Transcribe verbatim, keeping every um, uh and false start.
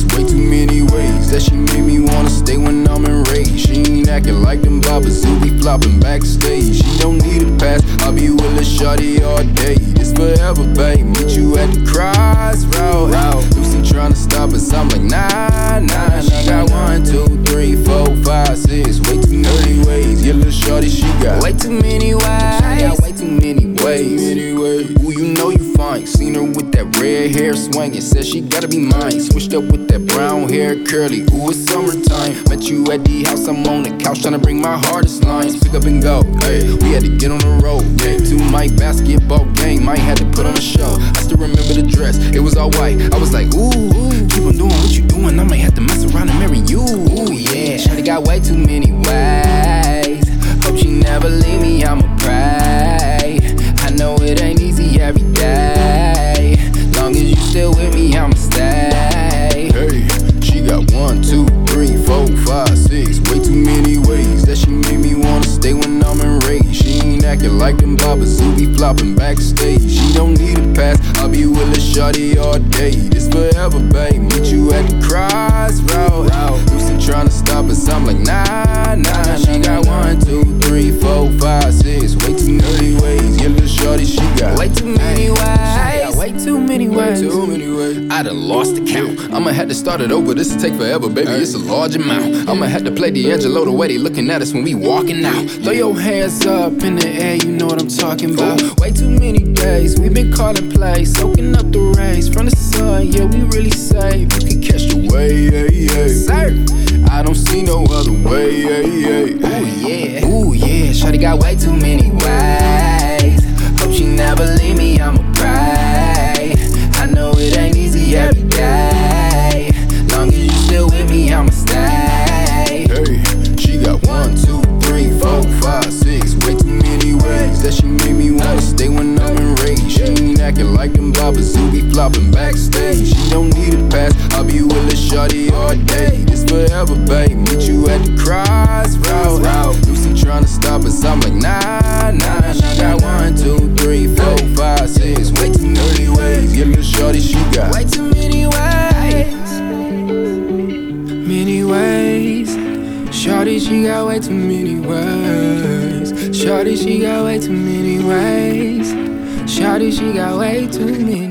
way too many ways that she made me wanna stay when I'm enraged. She ain't acting like them boppers who be flopping backstage. She don't need a pass, I'll be with a shawty all day. This forever, babe, meet you at the crossroad. Lucy tryna stop us, I'm like nah, nah. She got one, two, three, four, five, six, way too many ways. Yeah, little shawty, she got way too many ways. She got way too many ways. Ooh, you know you fine. Seen her with that red hair swinging, said she gotta be mine. Switched up with that brown hair curly. Ooh, it's summertime. Met you at the house, I'm on the couch tryna bring my hardest lines. Pick up and go. Hey, we had to get on the road. Game to my basketball game, might had to put on a show. I still remember the dress, it was all white. I was like, ooh, keep on doing what you doing. I might have to mess around and marry you. Ooh, yeah, shawty got way too many ways. Hope she never leave me, I'ma pray. I know it ain't easy every day. Long as you still with me, I'ma stay. Hey, she got one, two, three, four, five, six, way too many ways that she made me wanna stay when I'm enraged. She ain't acting like them boppers who be flopping backstage. She don't need a pass, I'll be with a shawty all day. This forever, babe, meet you at the crossroad. Lucy tryna stop us, I'm like nah, nah. She got one, two, three, four, five, six, way too many ways. Yeah, little shawty, she got way too many ways. Way too many ways. Too many ways. I done lost the count. I'ma have to start it over. This'll take forever, baby. It's a large amount. I'ma have to play D'Angelo the way they looking at us when we walking out. Throw your hands up in the air, you know what I'm talking about. Way too many days we've been calling plays, soaking up the rays from the sun. Yeah, we really say you can catch the wave. Yeah, yeah. Sir, I don't see no other way. Yeah, yeah. Ooh yeah, ooh yeah. Shawty got way too many ways. Hope she never leave me, I'ma pray. I know it ain't easy every day. Long as you still with me, I'ma stay. Hey, she got one, two, three, four, five, six, way too many ways that she made me wanna stay when I'm enraged. She ain't acting like them boppers who be flopping backstage. She don't need a pass, I'll be with a shawty all day. This forever, babe, meet you at the crossroad. Lucy tryna stop us, I'm like nah, nah. She got one, two, three, four, five, six, way too many ways. Yeah, little shawty, she got way too many ways. Many ways. Shawty, she got way too many ways. Shawty, she got way too many ways. Shawty, she got way too many